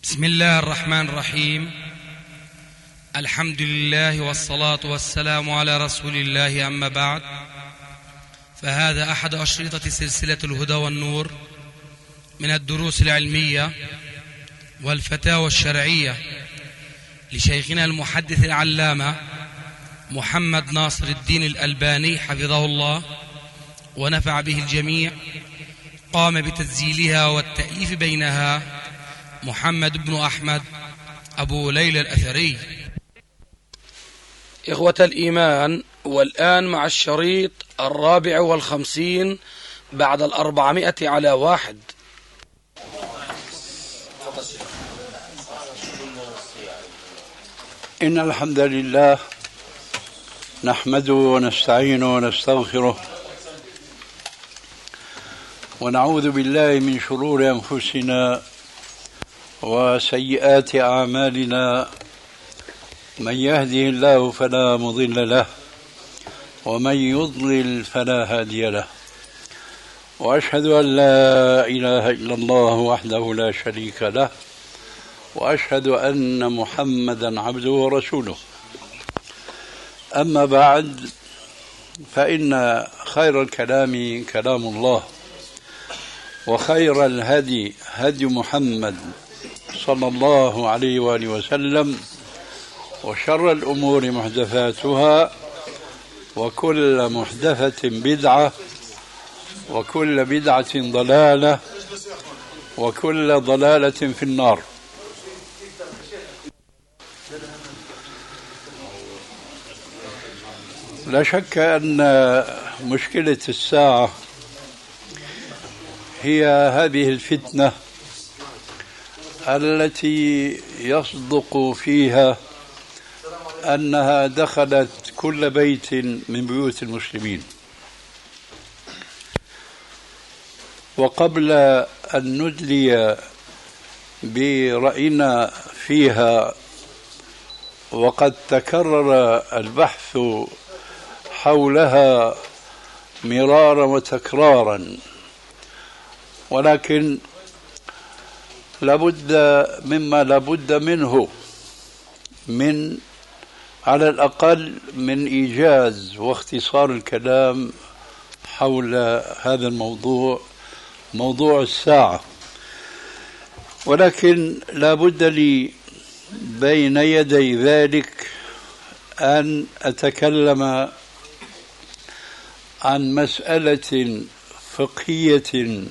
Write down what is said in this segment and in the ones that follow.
بسم الله الرحمن الرحيم. الحمد لله والصلاة والسلام على رسول الله، أما بعد، فهذا أحد أشرطة سلسلة الهدى والنور من الدروس العلمية والفتاوى الشرعية لشيخنا المحدث العلامة محمد ناصر الدين الألباني حفظه الله ونفع به الجميع. قام بتسجيلها والتأليف بينها محمد بن أحمد أبو ليلى الأثري. إخوة الإيمان، والآن مع الشريط 54 بعد 400 على 1. إن الحمد لله نحمده ونستعينه ونستغفره ونعوذ بالله من شرور أنفسنا وسيئات أعمالنا. من يهده الله فلا مضل له ومن يضلل فلا هادي له، وأشهد أن لا إله إلا الله وحده لا شريك له، وأشهد أن محمدا عبده ورسوله. أما بعد، فإن خير الكلام كلام الله، وخير الهدي هدي محمد صلى الله عليه وآله وسلم، وشر الأمور محدثاتها، وكل محدثة بدعة، وكل بدعة ضلالة، وكل ضلالة في النار. لا شك أن مشكلة الساعة هي هذه الفتنة التي يصدق فيها أنها دخلت كل بيت من بيوت المسلمين. وقبل أن ندلي برأينا فيها، وقد تكرر البحث حولها مرارا وتكرارا، ولكن لابد مما لابد منه من على الأقل من إيجاز واختصار الكلام حول هذا الموضوع، موضوع الساعة. ولكن لابد لي بين يدي ذلك أن أتكلم عن مسألة فقهية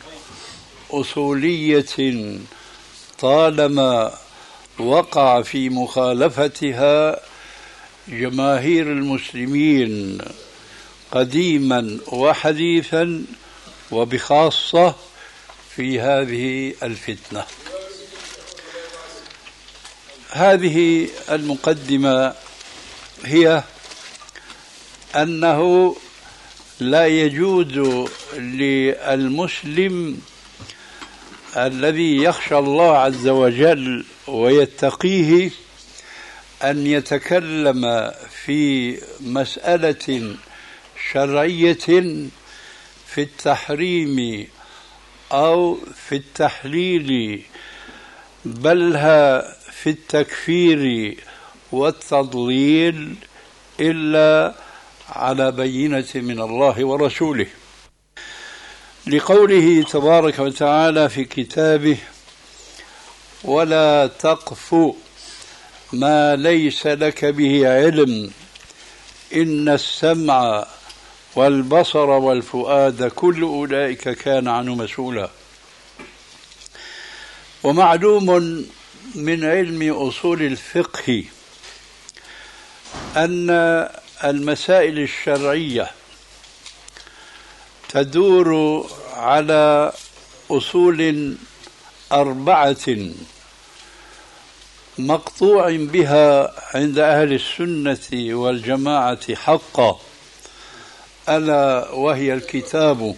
أصولية طالما وقع في مخالفتها جماهير المسلمين قديما وحديثا، وبخاصة في هذه الفتنة. هذه المقدمة هي أنه لا يجوز للمسلم الذي يخشى الله عز وجل ويتقيه أن يتكلم في مسألة شرعية في التحريم أو في التحليل، بل في التكفير والتضليل، إلا على بينة من الله ورسوله، لقوله تبارك وتعالى في كتابه: ولا تقف ما ليس لك به علم إن السمع والبصر والفؤاد كل أولئك كان عنه مسؤولا. ومعلوم من علم أصول الفقه أن المسائل الشرعية تدور على أصول 4 مقطوع بها عند أهل السنة والجماعة حقا، ألا وهي الكتاب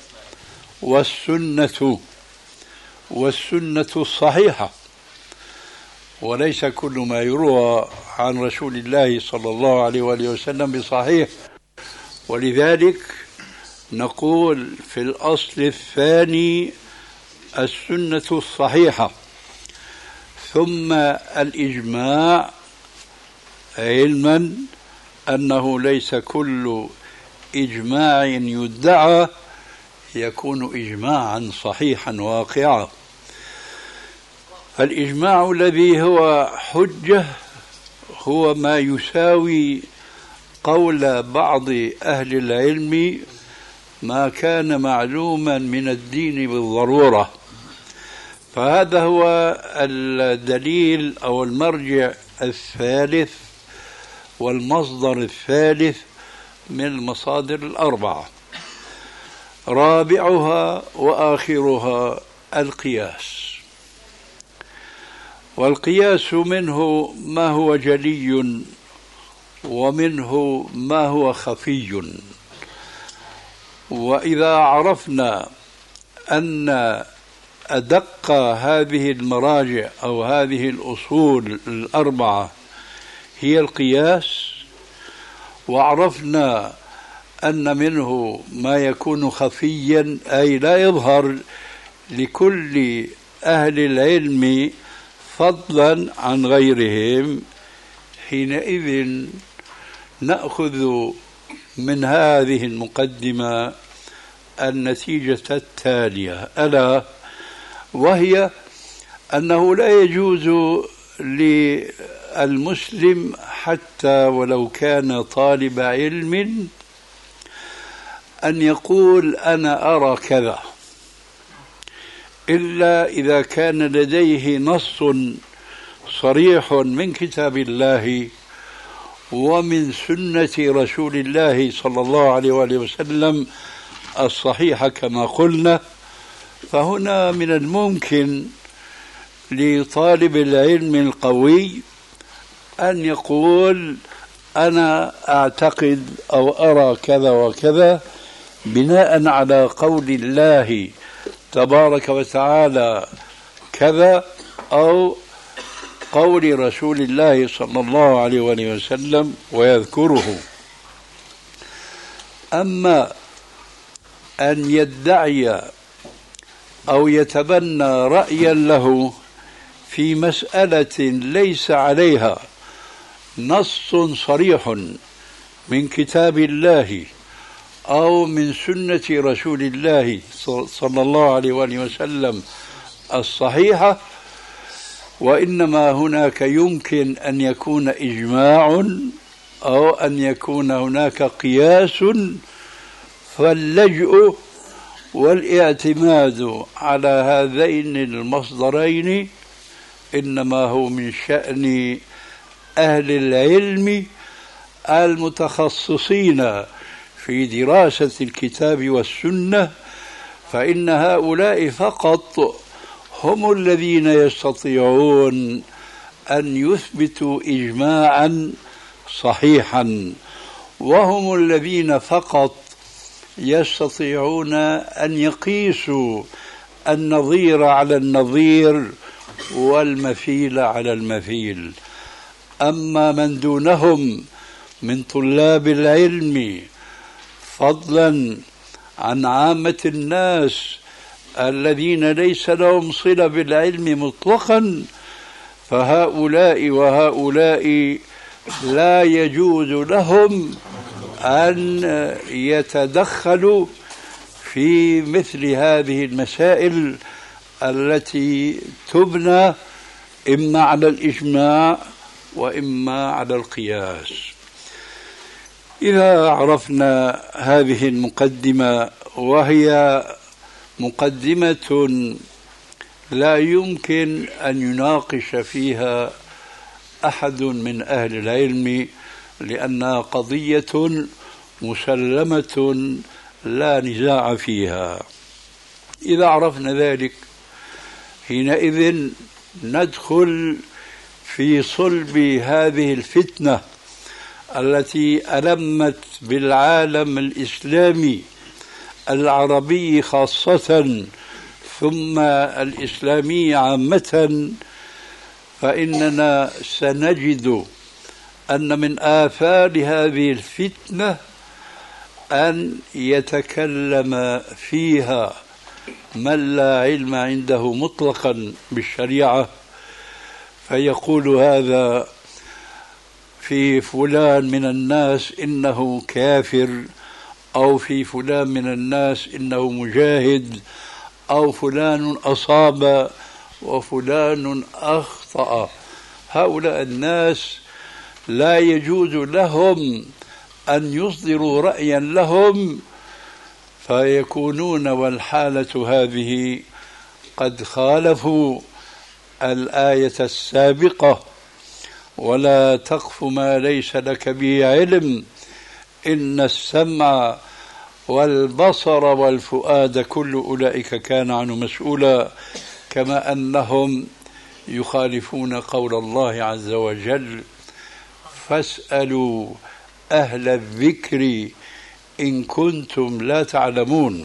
والسنة الصحيحة. وليس كل ما يروى عن رسول الله صلى الله عليه وآله وسلم بصحيح، ولذلك نقول في الأصل الثاني السنة الصحيحة، ثم الإجماع، علما أنه ليس كل إجماع يدعى يكون إجماعا صحيحا واقعا. الإجماع الذي هو حجة هو ما يساوي قول بعض أهل العلم ما كان معلوما من الدين بالضرورة. فهذا هو الدليل أو المرجع الثالث والمصدر الثالث من المصادر الأربعة. رابعها وآخرها القياس. والقياس منه ما هو جلي ومنه ما هو خفي. وإذا عرفنا أن أدق هذه المراجع أو هذه الأصول الأربعة هي القياس، وعرفنا أن منه ما يكون خفيا أي لا يظهر لكل أهل العلم فضلا عن غيرهم، حينئذ نأخذ من هذه المقدمة النتيجة التالية، ألا وهي أنه لا يجوز للمسلم حتى ولو كان طالب علم أن يقول أنا أرى كذا، إلا إذا كان لديه نص صريح من كتاب الله ومن سنة رسول الله صلى الله عليه وآله وسلم الصحيحة كما قلنا. فهنا من الممكن لطالب العلم القوي أن يقول أنا أعتقد أو أرى كذا وكذا بناء على قول الله تبارك وتعالى كذا، أو قول رسول الله صلى الله عليه وآله وسلم، ويذكره. أما أن يدعي أو يتبنى رأيا له في مسألة ليس عليها نص صريح من كتاب الله أو من سنة رسول الله صلى الله عليه وآله وسلم الصحيحة، وإنما هناك يمكن أن يكون إجماع أو أن يكون هناك قياس، فاللجؤ والاعتماد على هذين المصدرين إنما هو من شأن أهل العلم المتخصصين في دراسة الكتاب والسنة، فإن هؤلاء فقط هم الذين يستطيعون أن يثبتوا إجماعا صحيحا، وهم الذين فقط يستطيعون أن يقيسوا النظير على النظير والمثيل على المثيل. أما من دونهم من طلاب العلم فضلا عن عامة الناس الذين ليس لهم صلة بالعلم مطلقا، فهؤلاء وهؤلاء لا يجوز لهم أن يتدخلوا في مثل هذه المسائل التي تبنى إما على الإجماع وإما على القياس. إذا عرفنا هذه المقدمة، وهي مقدمة لا يمكن أن يناقش فيها أحد من أهل العلم، لأنها قضية مسلمة لا نزاع فيها. إذا عرفنا ذلك حينئذ ندخل في صلب هذه الفتنة التي ألمت بالعالم الإسلامي العربي خاصة ثم الإسلامي عامة. فإننا سنجد أن من آثار هذه الفتنة أن يتكلم فيها من لا علم عنده مطلقا بالشريعة، فيقول هذا في فلان من الناس إنه كافر، أو في فلان من الناس إنه مجاهد، أو فلان أصاب وفلان أخطأ. هؤلاء الناس لا يجوز لهم أن يصدروا رأيا لهم، فيكونون والحالة هذه قد خالفوا الآية السابقة: ولا تقف ما ليس لك به علم إن السمع والبصر والفؤاد كل أولئك كان عنه مسؤولا. كما أنهم يخالفون قول الله عز وجل: فاسألوا أهل الذكر إن كنتم لا تعلمون.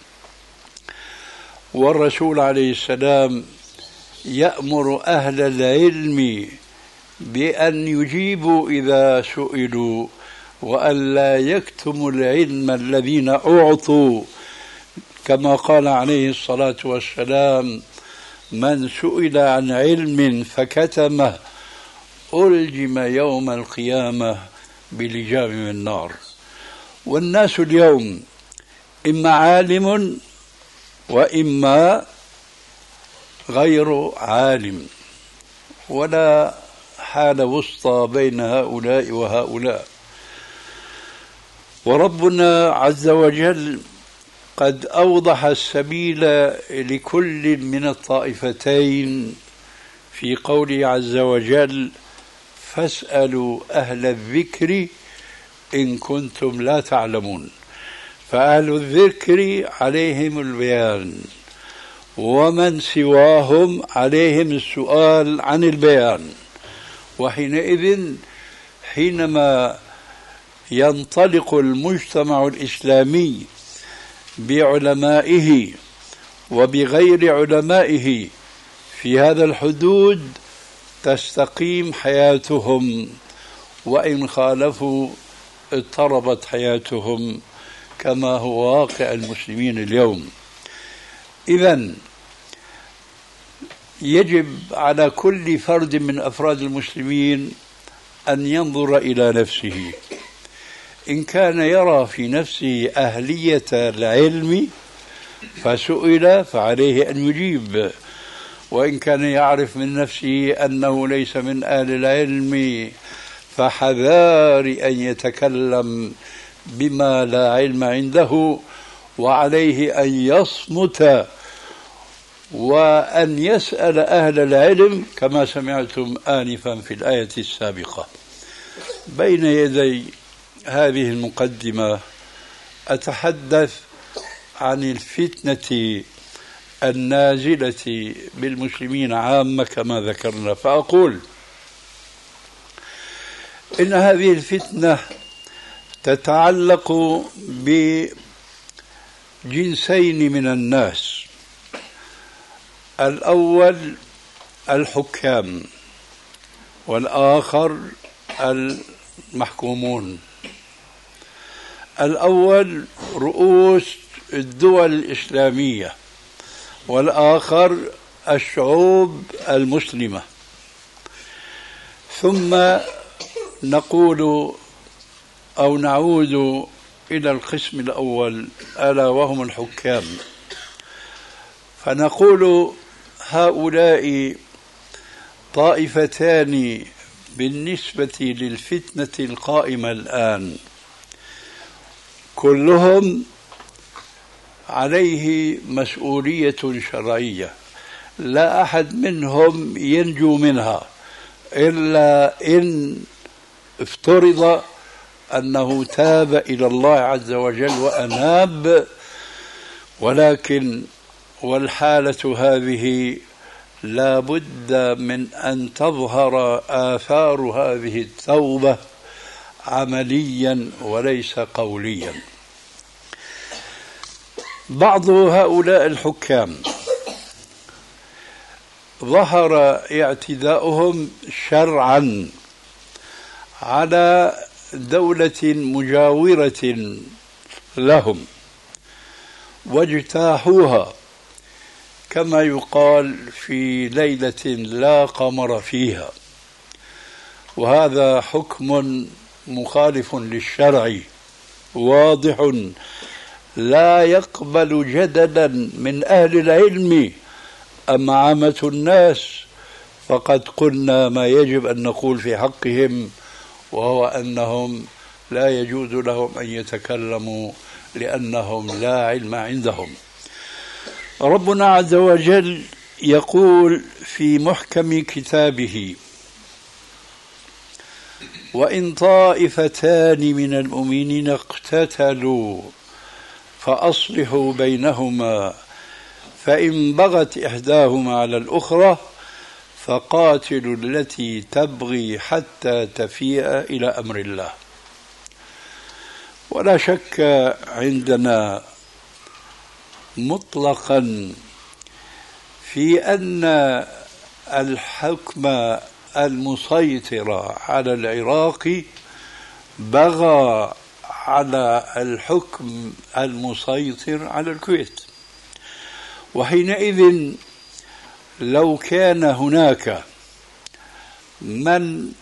والرسول عليه السلام يأمر أهل العلم بأن يجيبوا إذا سئلوا، وأن لا يكتموا العلم الذين أعطوا، كما قال عليه الصلاة والسلام: من سئل عن علم فكتمه ألجم يوم القيامة بلجام من النار. والناس اليوم إما عالم وإما غير عالم، ولا حال وسطى بين هؤلاء وهؤلاء. وربنا عز وجل قد أوضح السبيل لكل من الطائفتين في قوله عز وجل: فاسألوا أهل الذكر إن كنتم لا تعلمون. فأهل الذكر عليهم البيان، ومن سواهم عليهم السؤال عن البيان. وحينئذ حينما ينطلق المجتمع الإسلامي بعلمائه وبغير علمائه في هذا الحدود تستقيم حياتهم، وإن خالفوا اضطربت حياتهم، كما هو واقع المسلمين اليوم. إذن يجب على كل فرد من أفراد المسلمين أن ينظر إلى نفسه. إن كان يرى في نفسه أهلية العلم فسئل فعليه أن يجيب، وإن كان يعرف من نفسه أنه ليس من أهل العلم فحذار أن يتكلم بما لا علم عنده، وعليه أن يصمت وأن يسأل أهل العلم، كما سمعتم آنفا في الآية السابقة. بين يدي هذه المقدمة أتحدث عن الفتنة النازلة بالمسلمين عامة كما ذكرنا، فأقول إن هذه الفتنة تتعلق بجنسين من الناس. الأول الحكام، والآخر المحكومون. الأول رؤوس الدول الإسلامية، والآخر الشعوب المسلمة. ثم نقول أو نعود إلى القسم الأول ألا وهم الحكام، فنقول هؤلاء طائفتان بالنسبة للفتنة القائمة الآن، كلهم عليه مسؤولية شرعية، لا أحد منهم ينجو منها إلا إن افترض أنه تاب إلى الله عز وجل وأناب. ولكن والحالة هذه لا بد من أن تظهر آثار هذه التوبة عمليا وليس قوليا. بعض هؤلاء الحكام ظهر اعتداؤهم شرعا على دولة مجاورة لهم واجتاحوها، كما يقال في ليلة لا قمر فيها، وهذا حكم مخالف للشرع واضح لا يقبل جدلا من أهل العلم. أما عامة الناس فقد قلنا ما يجب أن نقول في حقهم، وهو أنهم لا يجوز لهم أن يتكلموا لأنهم لا علم عندهم. ربنا عز وجل يقول في محكم كتابه: وإن طائفتان من المؤمنين اقتتلوا فأصلحوا بينهما فإن بغت إحداهما على الأخرى فقاتلوا التي تبغي حتى تفيء إلى أمر الله. ولا شك عندنا مطلقا في أن الحكم المسيطر على العراق بغى على الحكم المسيطر على الكويت، وحينئذ لو كان هناك من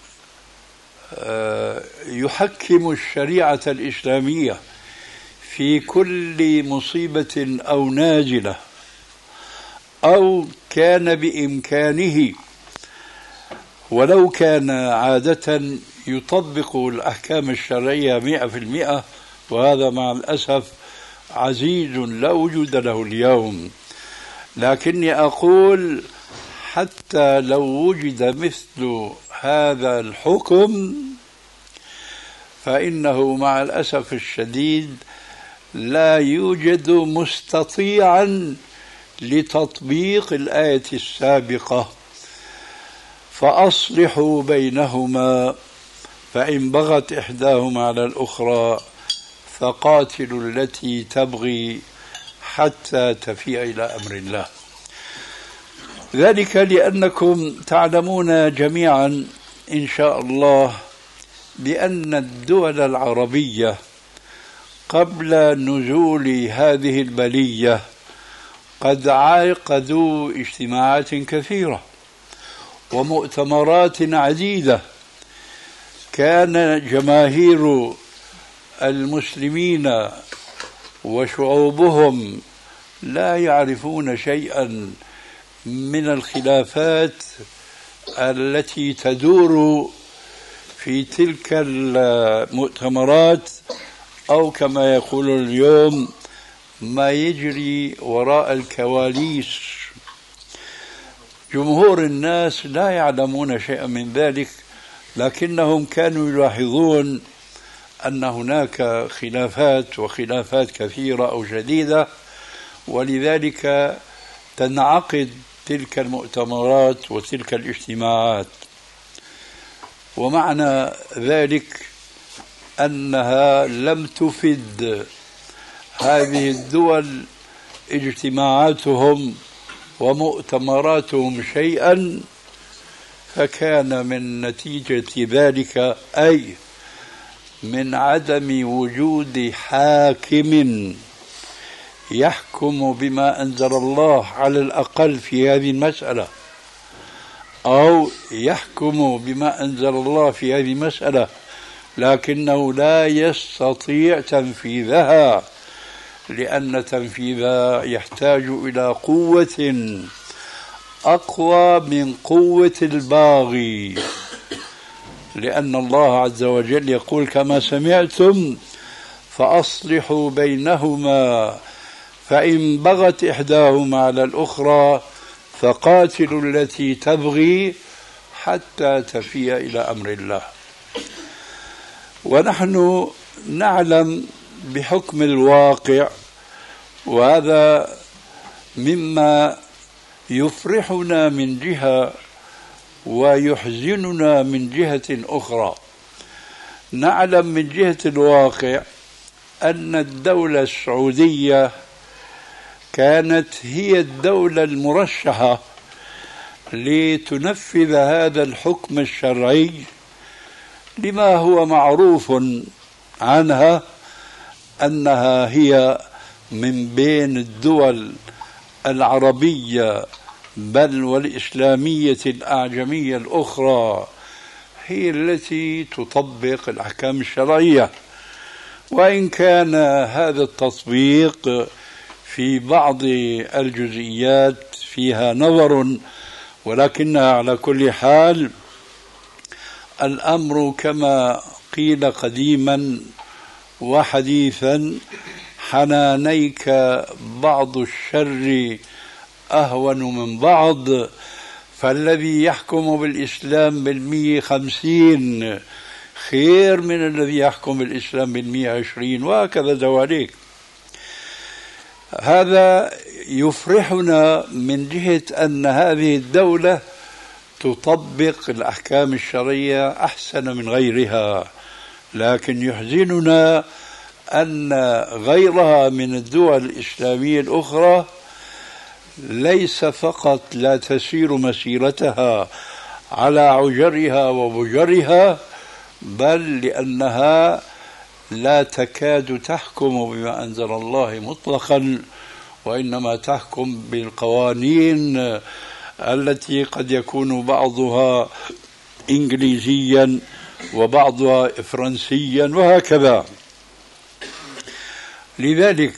يحكم الشريعة الإسلامية في كل مصيبة أو نازلة، أو كان بإمكانه ولو كان عادة يطبق الأحكام الشرعية 100%، وهذا مع الأسف عزيز لا وجود له اليوم. لكني أقول حتى لو وجد مثل هذا الحكم فإنه مع الأسف الشديد لا يوجد مستطيعا لتطبيق الآية السابقة: فأصلحوا بينهما فإن بغت إحداهما على الأخرى فقاتلوا التي تبغي حتى تفيء إلى أمر الله. ذلك لأنكم تعلمون جميعا إن شاء الله بأن الدول العربية قبل نزول هذه البلية قد عقدوا اجتماعات كثيرة ومؤتمرات عديدة، كان جماهير المسلمين وشعوبهم لا يعرفون شيئا من الخلافات التي تدور في تلك المؤتمرات، أو كما يقول اليوم ما يجري وراء الكواليس. جمهور الناس لا يعلمون شيئا من ذلك، لكنهم كانوا يلاحظون أن هناك خلافات وخلافات كثيرة أو جديدة، ولذلك تنعقد تلك المؤتمرات وتلك الاجتماعات. ومعنى ذلك أنها لم تفد هذه الدول اجتماعاتهم ومؤتمراتهم شيئا، فكان من نتيجة ذلك أي من عدم وجود حاكم يحكم بما أنزل الله على الأقل في هذه المسألة، أو يحكم بما أنزل الله في هذه المسألة لكنه لا يستطيع تنفيذها، لأن تنفيذها يحتاج إلى قوة أقوى من قوة الباغي، لأن الله عز وجل يقول كما سمعتم: فأصلحوا بينهما فإن بغت إحداهما على الأخرى فقاتلوا التي تبغي حتى تفيء إلى أمر الله. ونحن نعلم بحكم الواقع، وهذا مما يفرحنا من جهة ويحزننا من جهة أخرى. نعلم من جهة الواقع أن الدولة السعودية كانت هي الدولة المرشحة لتنفذ هذا الحكم الشرعي، لما هو معروف عنها أنها هي من بين الدول العربية بل والإسلامية الأعجمية الأخرى هي التي تطبق الأحكام الشرعية، وإن كان هذا التطبيق في بعض الجزئيات فيها نظر، ولكنها على كل حال الأمر كما قيل قديما وحديثا: حنانيك بعض الشر أهون من بعض، فالذي يحكم بالإسلام 150 خير من الذي يحكم بالإسلام 120، وهكذا دواليك. هذا يفرحنا من جهة أن هذه الدولة تطبق الأحكام الشرعية أحسن من غيرها، لكن يحزننا أن غيرها من الدول الإسلامية الأخرى ليس فقط لا تسير مسيرتها على عجرها وبجرها، بل لأنها لا تكاد تحكم بما أنزل الله مطلقا، وإنما تحكم بالقوانين التي قد يكون بعضها إنجليزيا وبعضها فرنسيا وهكذا. لذلك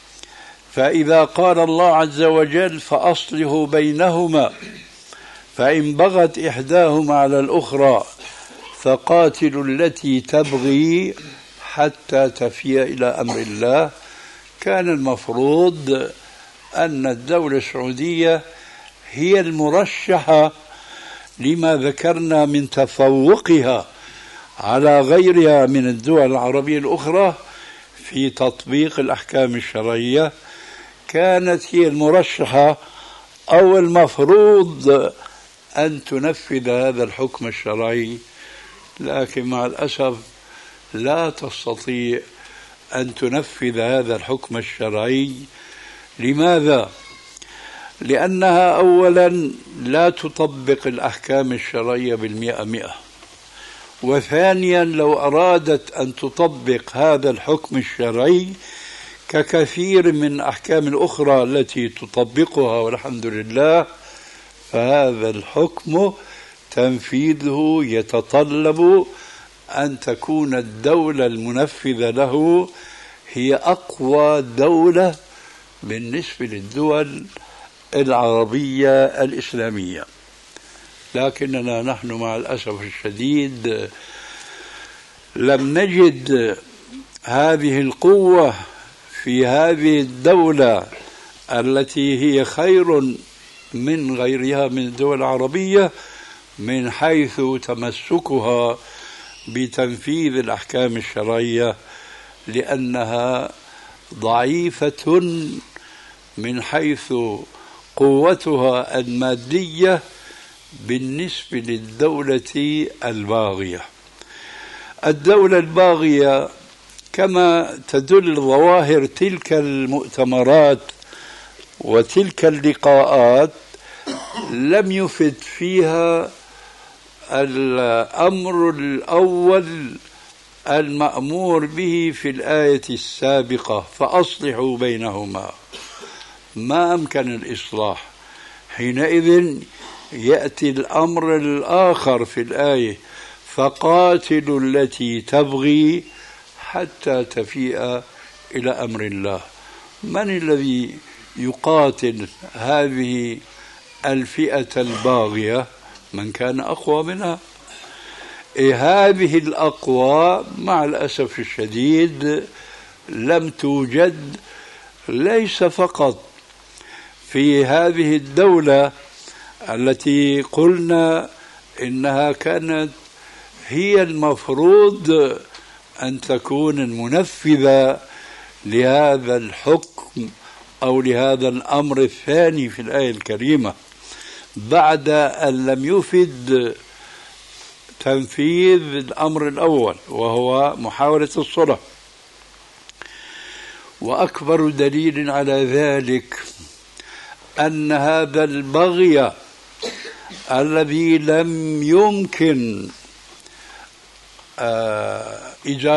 فإذا قال الله عز وجل: فأصلحوا بينهما فإن بغت إحداهما على الأخرى فقاتلوا التي تبغي حتى تفيء إلى أمر الله، كان المفروض أن الدولة السعودية هي المرشحة لما ذكرنا من تفوقها على غيرها من الدول العربية الأخرى في تطبيق الأحكام الشرعية، كانت هي المرشحة أو المفروض أن تنفذ هذا الحكم الشرعي، لكن مع الأسف لا تستطيع أن تنفذ هذا الحكم الشرعي. لماذا؟ لأنها أولا لا تطبق الأحكام الشرعية 100%، وثانيا لو أرادت أن تطبق هذا الحكم الشرعي ككثير من الأحكام الأخرى التي تطبقها والحمد لله، فهذا الحكم تنفيذه يتطلب أن تكون الدولة المنفذة له هي أقوى دولة بالنسبة للدول العربية الإسلامية. لكننا نحن مع الأسف الشديد لم نجد هذه القوة في هذه الدولة التي هي خير من غيرها من الدول العربية من حيث تمسكها بتنفيذ الأحكام الشرعية، لأنها ضعيفة من حيث قوتها المادية بالنسبة للدولة الباغية. الدولة الباغية كما تدل ظواهر تلك المؤتمرات وتلك اللقاءات لم يفد فيها الأمر الأول المأمور به في الآية السابقة: فأصلحوا بينهما. ما أمكن الإصلاح، حينئذ يأتي الأمر الآخر في الآية: فقاتلوا التي تبغي حتى تفيء إلى أمر الله. من الذي يقاتل هذه الفئة الباغية؟ من كان أقوى منها. هذه الأقوى مع الأسف الشديد لم توجد، ليس فقط في هذه الدولة التي قلنا إنها كانت هي المفروض أن تكون المنفذة لهذا الحكم أو لهذا الأمر الثاني في الآية الكريمة، بعد أن لم يفد تنفيذ الأمر الأول وهو محاولة الصلح. وأكبر دليل على ذلك أن هذا البغي الذي لم يمكن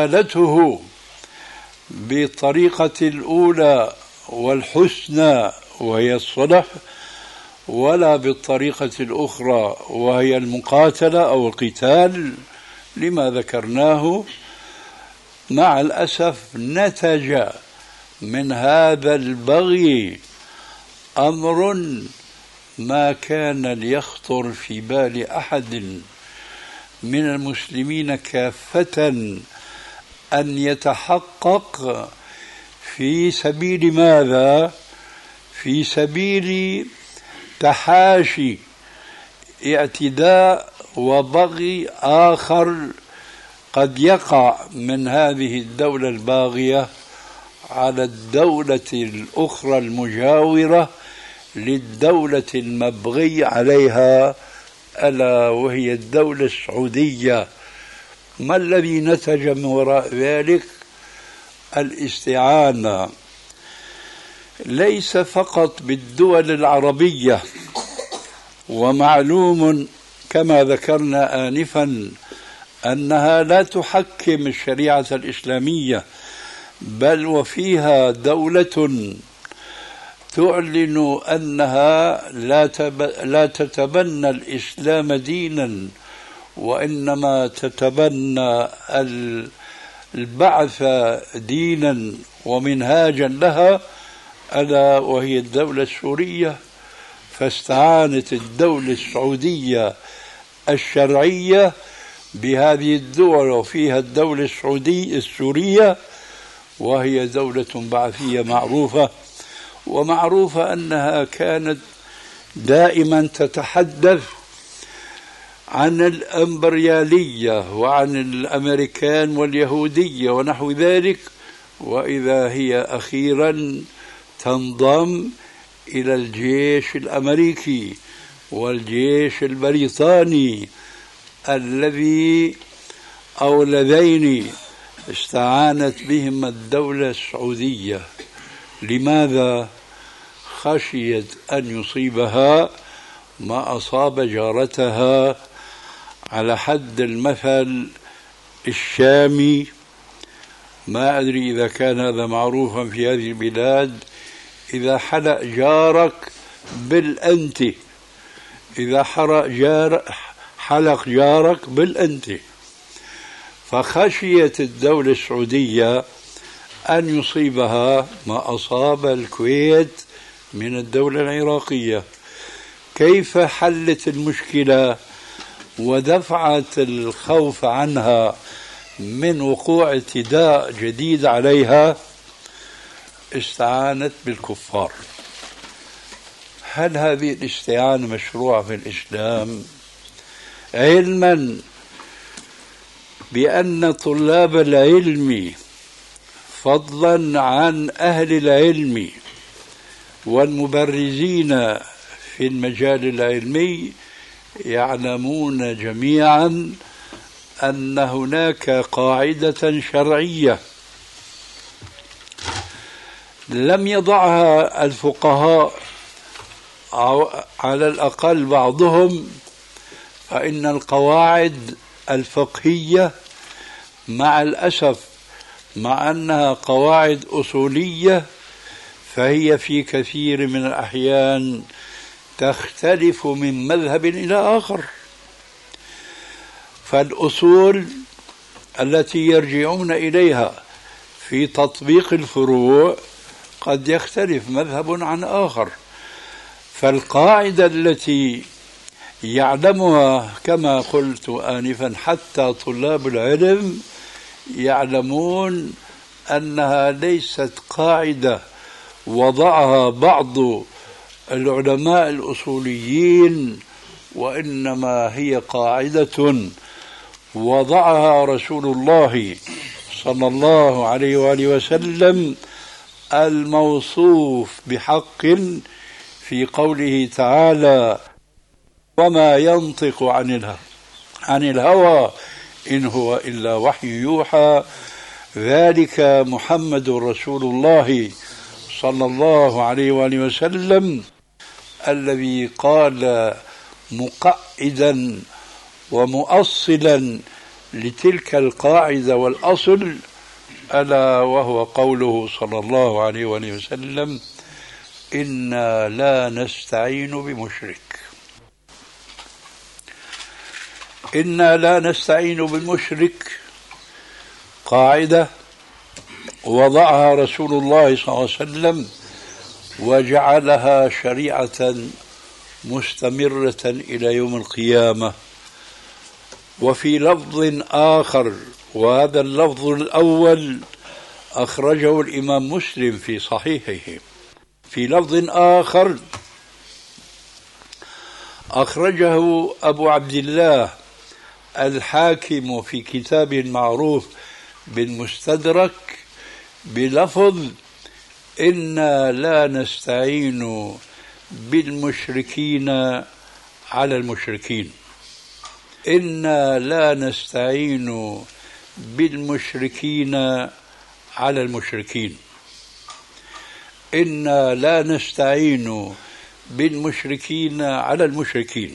إزالته بالطريقة الأولى والحسنى وهي الصلح، ولا بالطريقة الأخرى وهي المقاتلة أو القتال لما ذكرناه. مع الأسف نتج من هذا البغي أمر ما كان ليخطر في بال أحد من المسلمين كافة أن يتحقق. في سبيل ماذا؟ في سبيل تحاشي اعتداء وبغي آخر قد يقع من هذه الدولة الباغية على الدولة الأخرى المجاورة للدولة المبغي عليها، ألا وهي الدولة السعودية. ما الذي نتج من وراء ذلك؟ الاستعانة ليس فقط بالدول العربية، ومعلوم كما ذكرنا آنفا أنها لا تحكم الشريعة الإسلامية، بل وفيها دولة تعلن أنها لا تتبنى الإسلام دينا، وإنما تتبنى البعث دينا ومنهاجا لها، ألا وهي الدولة السورية. فاستعانت الدولة السعودية الشرعية بهذه الدول، وفيها الدولة السورية، وهي دولة بعثية معروفة، ومعروفة أنها كانت دائما تتحدث عن الإمبريالية وعن الأمريكان واليهودية ونحو ذلك، وإذا هي أخيرا تنضم إلى الجيش الأمريكي والجيش البريطاني اللذين استعانت بهم الدولة السعودية. لماذا؟ خشيت أن يصيبها ما أصاب جارتها، على حد المثل الشامي. ما أدري إذا كان هذا معروفا في هذه البلاد، إذا حلق جارك بالأنت، إذا حلق جارك بالأنت. فخشيت الدولة السعودية أن يصيبها ما أصاب الكويت من الدولة العراقية. كيف حلت المشكلة ودفعت الخوف عنها من وقوع اعتداء جديد عليها؟ استعانت بالكفار. هل هذه الاستعانة مشروعة في الإسلام؟ علما بأن طلاب العلم فضلا عن أهل العلم والمبرزين في المجال العلمي يعلمون جميعا أن هناك قاعدة شرعية لم يضعها الفقهاء على الأقل بعضهم. فإن القواعد الفقهية مع الأسف مع أنها قواعد أصولية فهي في كثير من الأحيان تختلف من مذهب إلى آخر. فالأصول التي يرجعون إليها في تطبيق الفروع قد يختلف مذهب عن آخر. فالقاعدة التي يعلمها كما قلت آنفا حتى طلاب العلم يعلمون أنها ليست قاعدة وضعها بعض العلماء الأصوليين، وإنما هي قاعدة وضعها رسول الله صلى الله عليه وآله وسلم الموصوف بحق في قوله تعالى: وما ينطق عن الهوى إن هو إلا وحي يوحى. ذلك محمد رسول الله صلى الله عليه وآله وسلم الذي قال مقعدا ومؤصلا لتلك القاعدة والأصل، ألا وهو قوله صلى الله عليه وآله وسلم: إنا لا نستعين بمشرك. إنا لا نستعين بالمشرك قاعدة وضعها رسول الله صلى الله عليه وسلم وجعلها شريعة مستمرة إلى يوم القيامة. وفي لفظ آخر، وهذا اللفظ الأول أخرجه الإمام مسلم في صحيحه، في لفظ آخر أخرجه أبو عبد الله الحاكم في كتابه المعروف بالمستدرك بلفظ إنا لا نستعين بالمشركين على المشركين. إنا لا نستعين بالمشركين على المشركين. إنا لا نستعين بالمشركين على المشركين.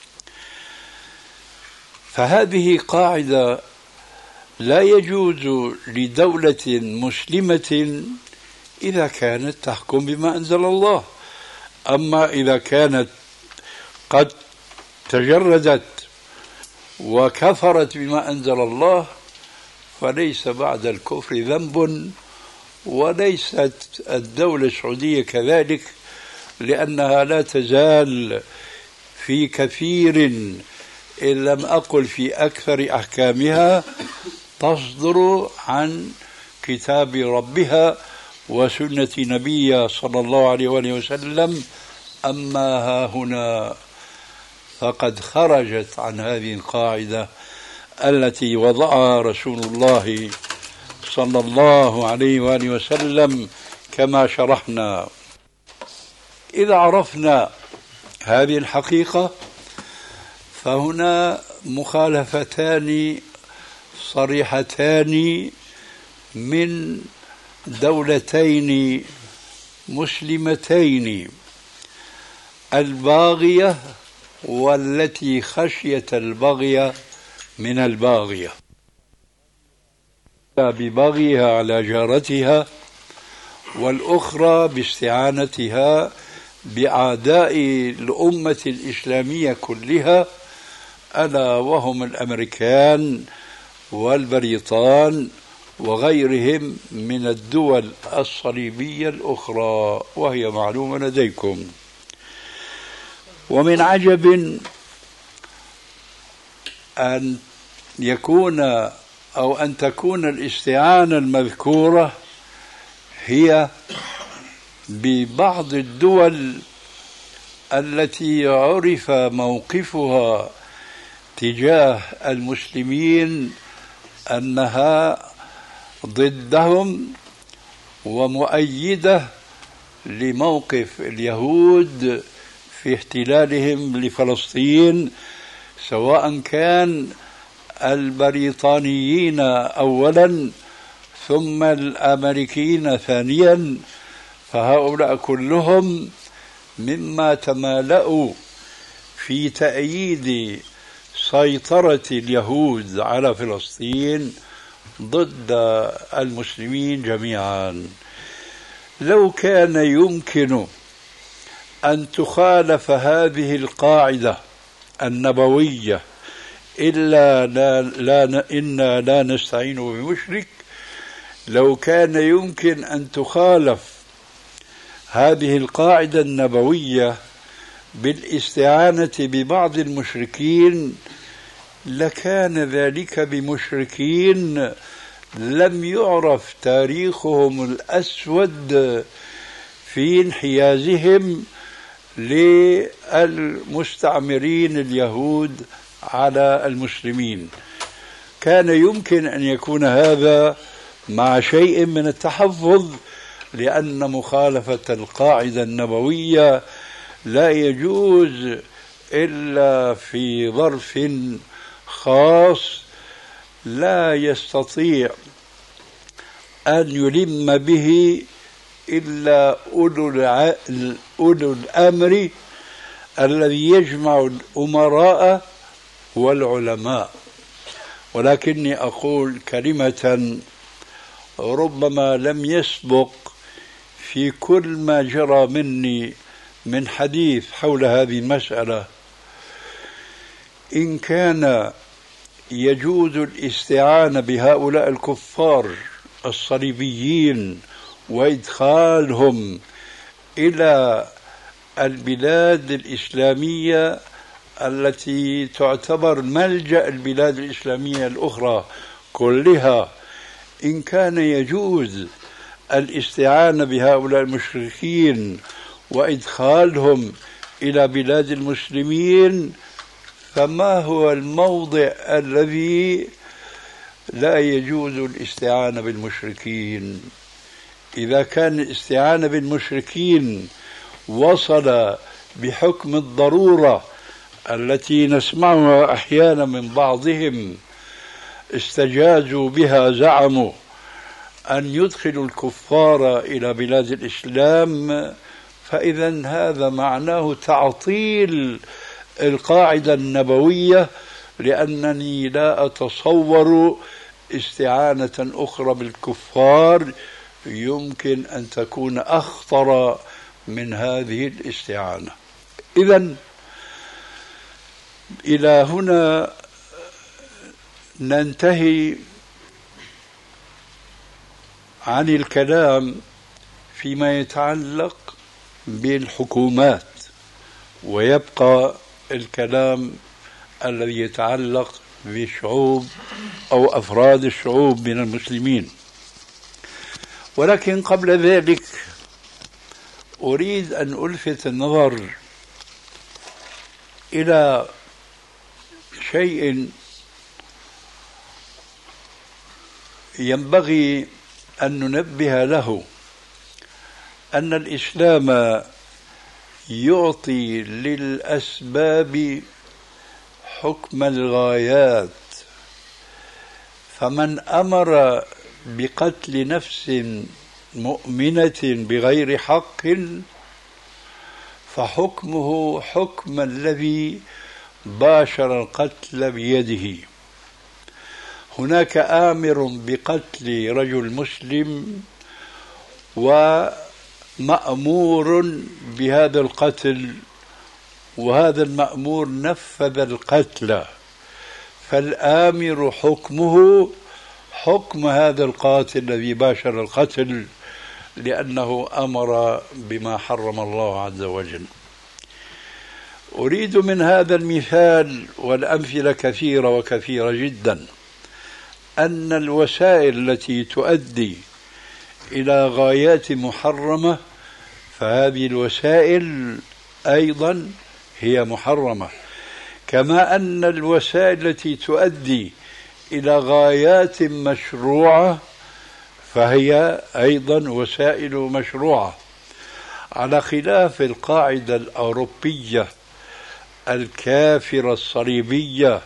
فهذه قاعدة لا يجوز لدولة مسلمة إذا كانت تحكم بما أنزل الله. أما إذا كانت قد تجردت وكفرت بما أنزل الله فليس بعد الكفر ذنب، وليست الدولة السعودية كذلك، لأنها لا تزال في كثير إن لم أقل في أكثر أحكامها تصدر عن كتاب ربها وسنة نبيها صلى الله عليه وآله وسلم. أما ها هنا فقد خرجت عن هذه القاعدة التي وضعها رسول الله صلى الله عليه وآله وسلم كما شرحنا. إذا عرفنا هذه الحقيقة فهنا مخالفتان صريحتان من دولتين مسلمتين، الباغية والتي خشيت البغي من الباغية ببغيها على جارتها، والأخرى باستعانتها بأعداء الأمة الإسلامية كلها، ألا وهم الأمريكان والبريطان وغيرهم من الدول الصليبية الأخرى، وهي معلومة لديكم. ومن عجب أن يكون أو أن تكون الاستعانة المذكورة هي ببعض الدول التي عرف موقفها تجاه المسلمين أنها ضدهم ومؤيدة لموقف اليهود في احتلالهم لفلسطين، سواء كان البريطانيين أولا ثم الأمريكيين ثانيا، فهؤلاء كلهم مما تمالأوا في تأييد سيطرة اليهود على فلسطين ضد المسلمين جميعا. لو كان يمكن أن تخالف هذه القاعدة النبوية إنا لا نستعين بمشرك، لو كان يمكن أن تخالف هذه القاعدة النبوية بالاستعانة ببعض المشركين لكان ذلك بمشركين لم يعرف تاريخهم الأسود في انحيازهم للمستعمرين اليهود على المسلمين. كان يمكن أن يكون هذا مع شيء من التحفظ، لأن مخالفة القاعدة النبوية لا يجوز إلا في ظرف خاص لا يستطيع أن يلم به إلا أولو الأمر الذي يجمع الأمراء والعلماء. ولكني أقول كلمة ربما لم يسبق في كل ما جرى مني من حديث حول هذه المسألة، إن كان يجوز الاستعانة بهؤلاء الكفار الصليبيين وإدخالهم إلى البلاد الإسلامية التي تعتبر ملجأ البلاد الإسلامية الأخرى كلها، إن كان يجوز الاستعانة بهؤلاء المشركين وإدخالهم إلى بلاد المسلمين، فما هو الموضع الذي لا يجوز الاستعانة بالمشركين؟ إذا كان الاستعانة بالمشركين وصل بحكم الضرورة التي نسمعها أحيانا من بعضهم استجازوا بها، زعموا أن يدخلوا الكفار إلى بلاد الإسلام، فإذا هذا معناه تعطيل القاعدة النبوية، لأنني لا أتصور استعانة أخرى بالكفار يمكن أن تكون أخطر من هذه الاستعانة. إذن إلى هنا ننتهي عن الكلام فيما يتعلق بالحكومات، ويبقى الكلام الذي يتعلق بالشعوب أو أفراد الشعوب من المسلمين. ولكن قبل ذلك أريد أن ألفت النظر إلى شيء ينبغي أن ننبه له، أن الإسلام يعطي للأسباب حكم الغايات، فمن أمر بقتل نفس مؤمنة بغير حق فحكمه حكم الذي باشر القتل بيده. هناك آمر بقتل رجل مسلم ومأمور بهذا القتل، وهذا المأمور نفذ القتل، فالآمر حكمه حكم هذا القاتل الذي باشر القتل، لأنه أمر بما حرم الله عز وجل. أريد من هذا المثال، والأمثلة كثيرة وكثيرة جدا، أن الوسائل التي تؤدي إلى غايات محرمة فهذه الوسائل أيضا هي محرمة، كما أن الوسائل التي تؤدي إلى غايات مشروعة فهي أيضا وسائل مشروعة، على خلاف القاعدة الأوروبية الكافرة الصليبية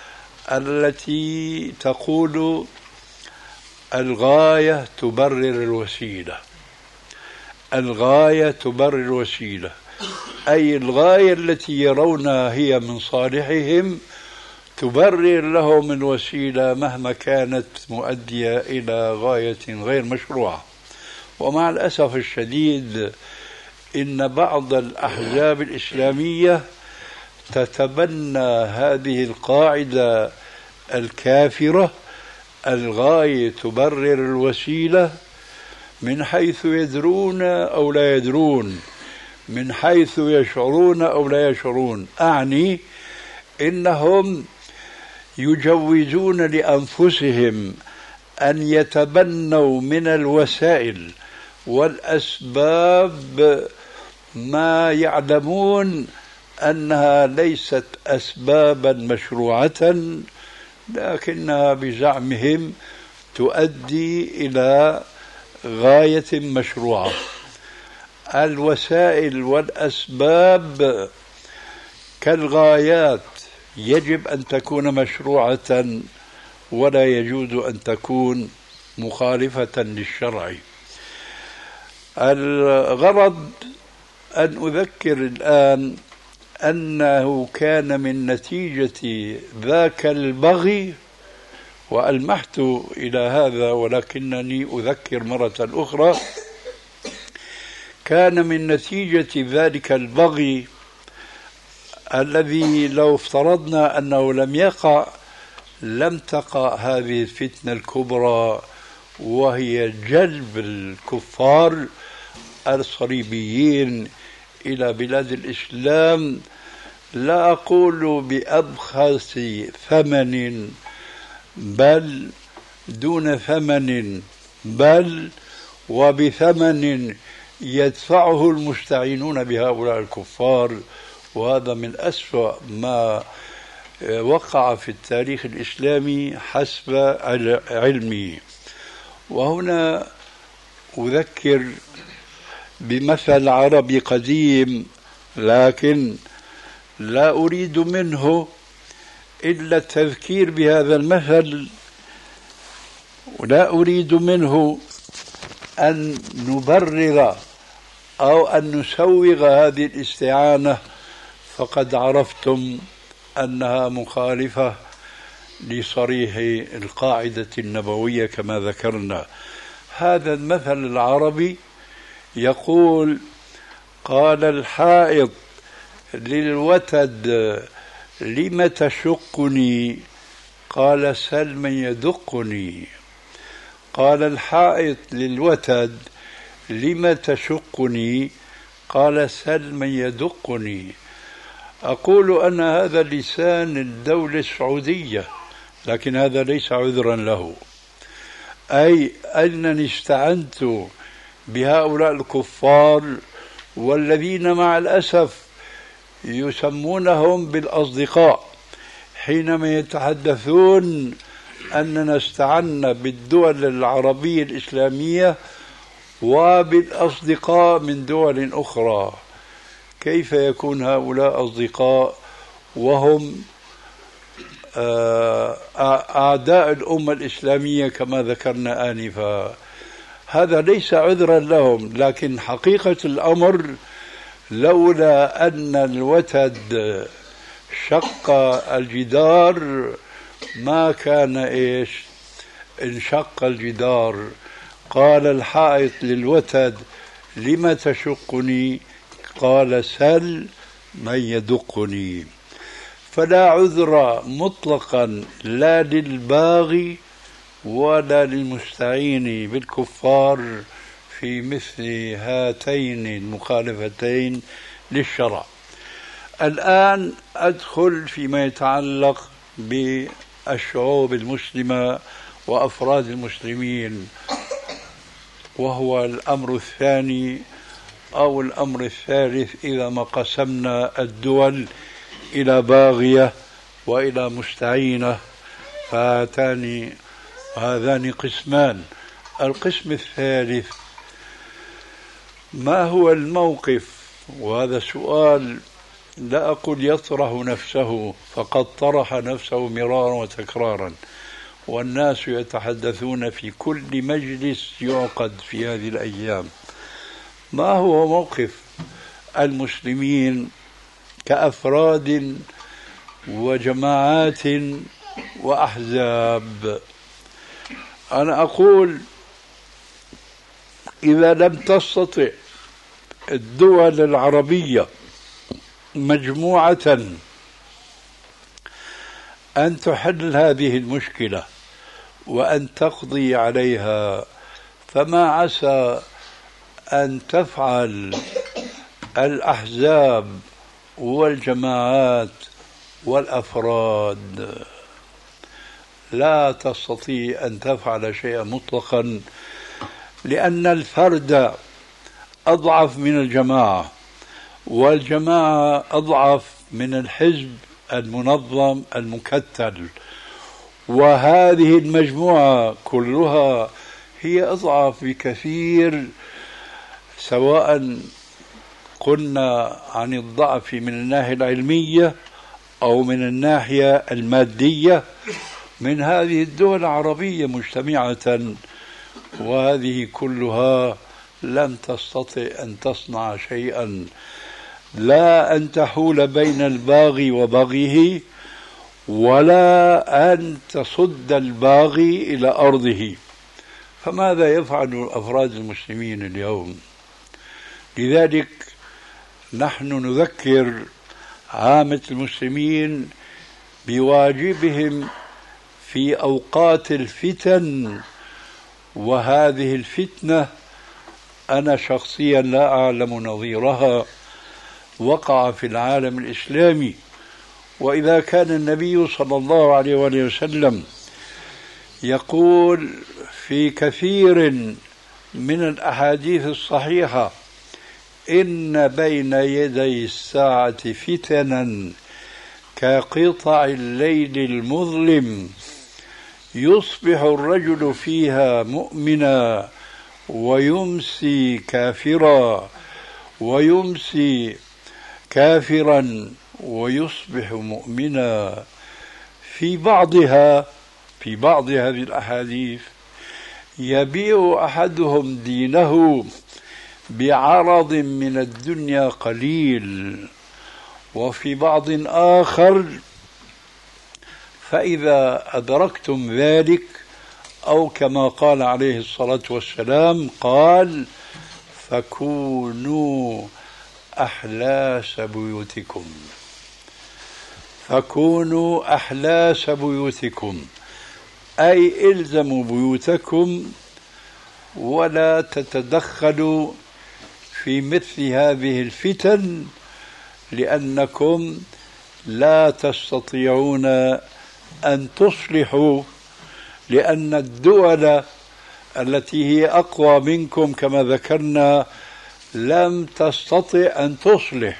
التي تقول الغاية تبرر الوسيلة. الغاية تبرر الوسيلة، أي الغاية التي يرونها هي من صالحهم تبرر لهم الوسيلة مهما كانت مؤدية إلى غاية غير مشروعة. ومع الأسف الشديد إن بعض الأحزاب الإسلامية تتبنى هذه القاعدة الكافرة، الغاية تبرر الوسيلة، من حيث يدرون أو لا يدرون، من حيث يشعرون أو لا يشعرون. أعني إنهم يجوزون لأنفسهم أن يتبنوا من الوسائل والأسباب ما يعلمون أنها ليست أسبابا مشروعة، لكنها بزعمهم تؤدي إلى غاية مشروعة. الوسائل والأسباب كالغايات يجب أن تكون مشروعة ولا يجوز أن تكون مخالفة للشرع. الغرض أن أذكر الآن أنه كان من نتيجة ذاك البغي، وألمحت إلى هذا ولكنني أذكر مرة أخرى، كان من نتيجة ذلك البغي الذي لو افترضنا أنه لم يقع لم تقع هذه الفتنة الكبرى، وهي جلب الكفار الصليبيين إلى بلاد الإسلام، لا أقول بأبخس ثمن بل دون ثمن، بل وبثمن يدفعه المستعينون بهؤلاء الكفار. وهذا من أسوأ ما وقع في التاريخ الإسلامي حسب علمي. وهنا أذكر بمثل عربي قديم، لكن لا أريد منه إلا التذكير بهذا المثل، ولا أريد منه أن نبرر أو أن نسوغ هذه الاستعانة، فقد عرفتم أنها مخالفة لصريح القاعدة النبوية كما ذكرنا. هذا المثل العربي يقول: قال الحائط للوتد لم تشقني؟ قال سل من يدقني. قال الحائط للوتد لم تشقني؟ قال سل من يدقني. أقول أن هذا لسان الدولة السعودية، لكن هذا ليس عذرا له، أي أنني استعنت بهؤلاء الكفار والذين مع الأسف يسمونهم بالأصدقاء حينما يتحدثون أننا استعنا بالدول العربية الإسلامية وبالأصدقاء من دول أخرى. كيف يكون هؤلاء أصدقاء وهم أعداء الأمة الإسلامية كما ذكرنا آنفا؟ هذا ليس عذرا لهم، لكن حقيقة الأمر لولا أن الوتد شق الجدار ما كان انشق الجدار. قال الحائط للوتد لم تشقني؟ قال سل من يدقني. فلا عذر مطلقا لا للباغي ولا للمستعين بالكفار في مثل هاتين المخالفتين للشرع. الآن أدخل فيما يتعلق بالشعوب المسلمة وأفراد المسلمين، وهو الأمر الثاني أو الأمر الثالث إذا ما قسمنا الدول إلى باغية وإلى مستعينة، فهذان قسمان. القسم الثالث: ما هو الموقف؟ وهذا سؤال لا أقول يطرح نفسه، فقد طرح نفسه مرارا وتكرارا، والناس يتحدثون في كل مجلس يعقد في هذه الأيام. ما هو موقف المسلمين كأفراد وجماعات وأحزاب؟ أنا أقول إذا لم تستطع الدول العربية مجموعة أن تحل هذه المشكلة وأن تقضي عليها، فما عسى أن تفعل الأحزاب والجماعات والأفراد؟ لا تستطيع أن تفعل شيئا مطلقا، لأن الفرد أضعف من الجماعة، والجماعة أضعف من الحزب المنظم المكتل، وهذه المجموعة كلها هي أضعف بكثير، سواء قلنا عن الضعف من الناحية العلمية أو من الناحية المادية من هذه الدول العربية مجتمعة، وهذه كلها لم تستطع أن تصنع شيئا، لا أن تحول بين الباغي وبغيه، ولا أن تصد الباغي إلى أرضه. فماذا يفعل أفراد المسلمين اليوم؟ لذلك نحن نذكر عامة المسلمين بواجبهم في أوقات الفتن، وهذه الفتنة أنا شخصيا لا أعلم نظيرها وقع في العالم الإسلامي. وإذا كان النبي صلى الله عليه وسلم يقول في كثير من الأحاديث الصحيحة إن بين يدي الساعة فتنا كقطع الليل المظلم يصبح الرجل فيها مؤمنا ويمسي كافرا ويمسي كافرا ويصبح مؤمنا. في بعض هذه الأحاديث يبيع أحدهم دينه بعرض من الدنيا قليل، وفي بعض آخر فإذا أدركتم ذلك، أو كما قال عليه الصلاة والسلام قال فكونوا أحلاس بيوتكم، فكونوا أحلاس بيوتكم، أي إلزموا بيوتكم ولا تتدخلوا في مثل هذه الفتن، لأنكم لا تستطيعون أن تصلحوا، لأن الدول التي هي أقوى منكم كما ذكرنا لم تستطع أن تصلح،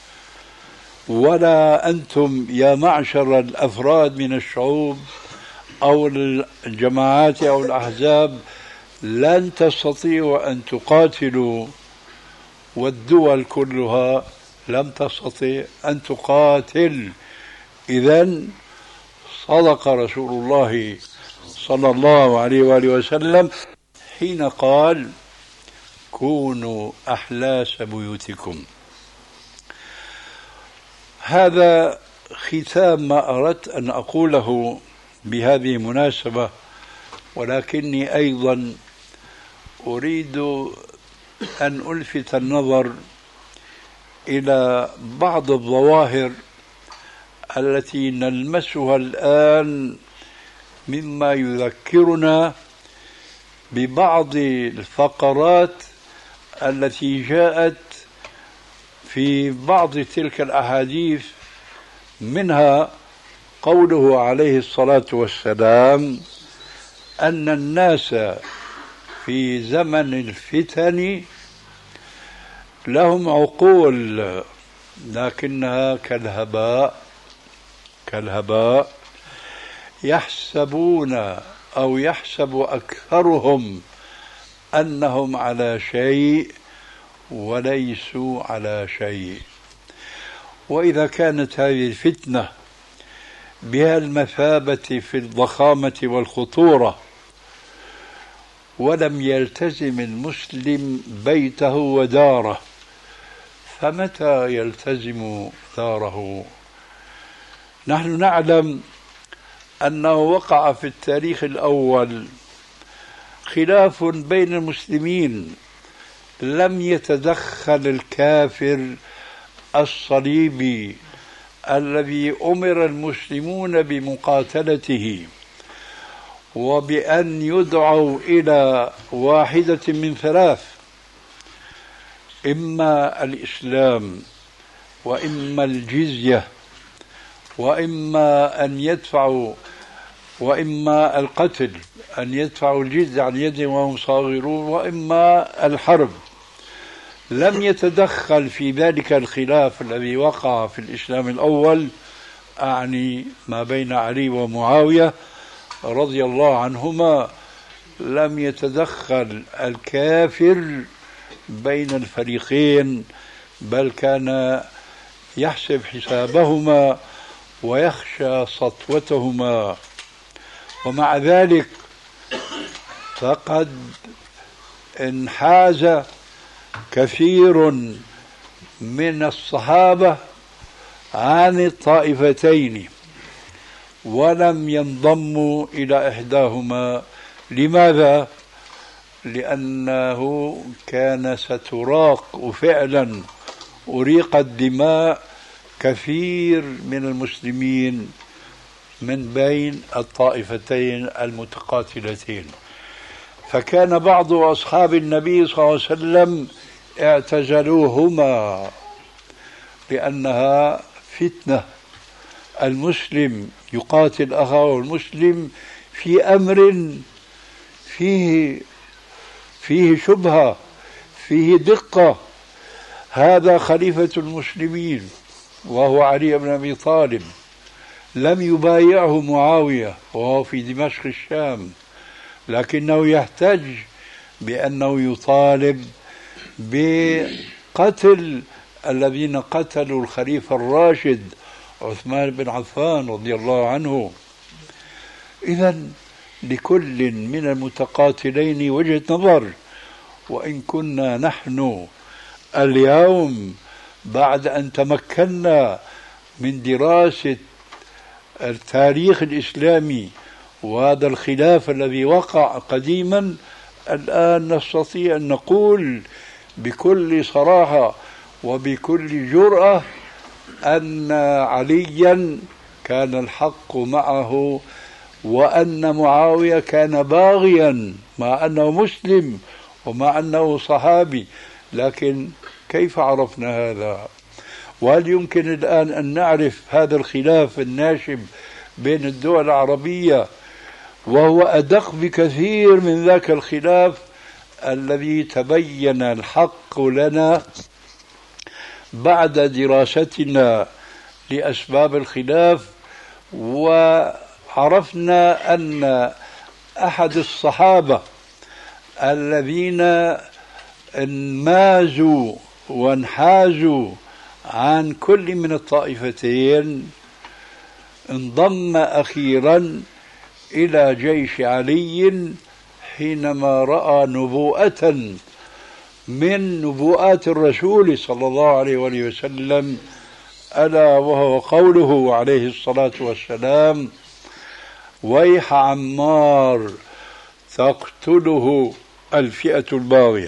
ولا أنتم يا معشر الأفراد من الشعوب أو الجماعات أو الأحزاب لن تستطيعوا أن تقاتلوا، والدول كلها لم تستطع أن تقاتل. إذن صدق رسول الله صلى الله عليه وآله وسلم حين قال كونوا أحلاس بيوتكم. هذا ختام ما أردت أن أقوله بهذه المناسبة، ولكني أيضا أريد أن ألفت النظر إلى بعض الظواهر التي نلمسها الآن مما يذكرنا ببعض الفقرات التي جاءت في بعض تلك الأحاديث، منها قوله عليه الصلاة والسلام أن الناس في زمن الفتن لهم عقول لكنها كالهباء يحسبون أو يحسب أكثرهم أنهم على شيء وليسوا على شيء. وإذا كانت هذه الفتنة بها المثابة في الضخامة والخطورة ولم يلتزم المسلم بيته وداره، فمتى يلتزم داره؟ نحن نعلم أنه وقع في التاريخ الأول خلاف بين المسلمين، لم يتدخل الكافر الصليبي الذي أمر المسلمون بمقاتلته وبأن يدعوا إلى واحدة من ثلاث: إما الإسلام، وإما الجزية، وإما أن يدفعوا، وإما القتل أن يدفعوا الجزية عن يدهم وهم صاغرون، وإما الحرب. لم يتدخل في ذلك الخلاف الذي وقع في الإسلام الأول، أعني ما بين علي ومعاوية رضي الله عنهما، لم يتدخل الكافر بين الفريقين، بل كان يحسب حسابهما ويخشى سطوتهما. ومع ذلك فقد انحاز كثير من الصحابة عن الطائفتين ولم ينضموا إلى إحداهما. لماذا؟ لأنه كان ستراق، وفعلا أريقت دماء كثير من المسلمين من بين الطائفتين المتقاتلتين. فكان بعض أصحاب النبي صلى الله عليه وسلم اعتزلوهما لأنها فتنة. المسلم يقاتل أخاه المسلم في أمر فيه شبهة، فيه دقة. هذا خليفة المسلمين وهو علي بن أبي طالب، لم يبايعه معاوية وهو في دمشق الشام، لكنه يحتج بأنه يطالب بقتل الذين قتلوا الخليفة الراشد عثمان بن عفان رضي الله عنه. إذن لكل من المتقاتلين وجهة نظر، وإن كنا نحن اليوم بعد أن تمكنا من دراسة التاريخ الإسلامي وهذا الخلاف الذي وقع قديما، الآن نستطيع أن نقول بكل صراحة وبكل جرأة أن عليا كان الحق معه، وأن معاوية كان باغيا مع أنه مسلم ومع أنه صحابي. لكن كيف عرفنا هذا؟ وهل يمكن الآن أن نعرف هذا الخلاف الناشب بين الدول العربية وهو أدق بكثير من ذاك الخلاف الذي تبين الحق لنا بعد دراستنا لأسباب الخلاف؟ وعرفنا أن أحد الصحابة الذين انمازوا وانحازوا عن كل من الطائفتين انضم أخيرا إلى جيش علي حينما رأى نبوءة من نبوءات الرسول صلى الله عليه وسلم، ألا وهو قوله عليه الصلاة والسلام: ويح عمار تقتله الفئة الباغية.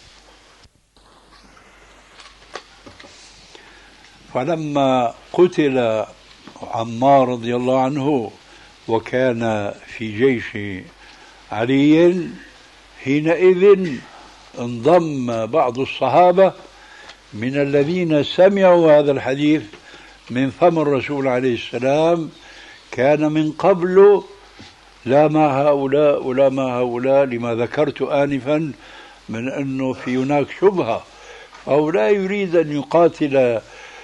فلما قتل عمار رضي الله عنه وكان في جيش علي، حينئذ انضم بعض الصحابة من الذين سمعوا هذا الحديث من فم الرسول عليه السلام، كان من قبل لا ما هؤلاء ولا ما هؤلاء، لما ذكرت آنفا من أنه في هناك شبهة، أو لا يريد أن يقاتل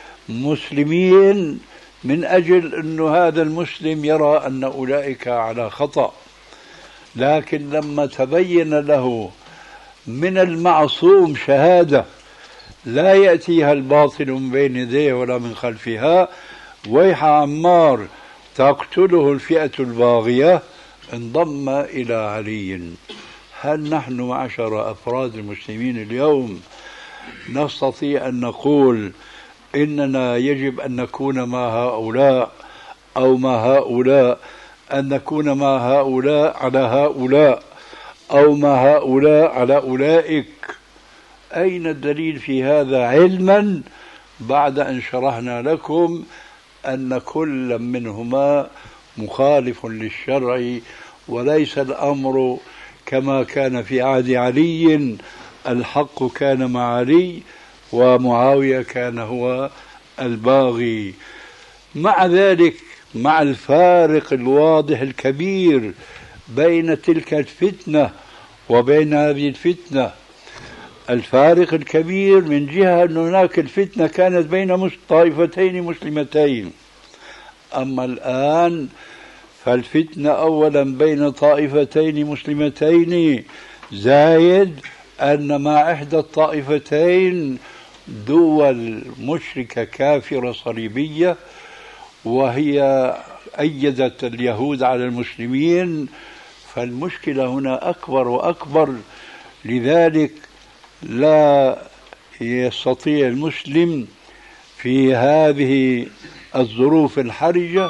مسلمين من أجل أن هذا المسلم يرى أن أولئك على خطأ. لكن لما تبين له من المعصوم شهادة لا يأتيها الباطل من بين يديه ولا من خلفها: ويح عمار تقتله الفئة الباغية، انضم إلى علي. هل نحن معشر أفراد المسلمين اليوم نستطيع أن نقول إننا يجب أن نكون مع هؤلاء أو مع هؤلاء، أن نكون مع هؤلاء على هؤلاء أو مع هؤلاء على أولئك؟ أين الدليل في هذا، علما بعد أن شرحنا لكم أن كل منهما مخالف للشرع، وليس الأمر كما كان في عهد علي، الحق كان مع علي ومعاوية كان هو الباغي. مع ذلك، مع الفارق الواضح الكبير بين تلك الفتنة وبين هذه الفتنة، الفارق الكبير من جهة أن هناك الفتنة كانت بين طائفتين مسلمتين، أما الآن فالفتنة أولا بين طائفتين مسلمتين، زايد أن مع إحدى الطائفتين دول مشركة كافرة صليبية، وهي أيدت اليهود على المسلمين. فالمشكلة هنا أكبر وأكبر. لذلك لا يستطيع المسلم في هذه الظروف الحرجة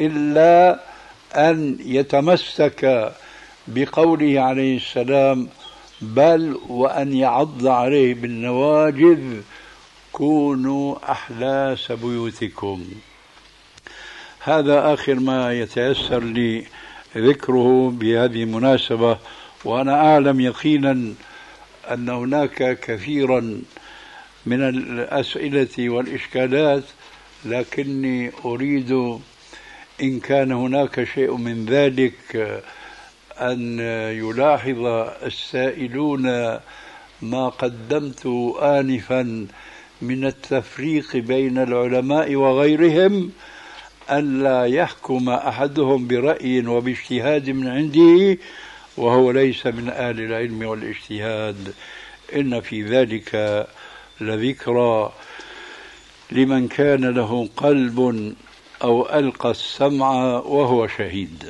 إلا أن يتمسك بقوله عليه السلام: بل وأن يعض عليه بالنواجذ: كونوا أحلاس بيوتكم. هذا آخر ما يتيسر لي ذكره بهذه المناسبة، وأنا أعلم يقينا أن هناك كثيرا من الأسئلة والإشكالات، لكني أريد إن كان هناك شيء من ذلك أن يلاحظ السائلون ما قدمت آنفا من التفريق بين العلماء وغيرهم، ألا يحكم أحدهم برأي وباجتهاد من عنده وهو ليس من أهل العلم والاجتهاد. إن في ذلك لذكرى لمن كان له قلب أو ألقى السمع وهو شهيد.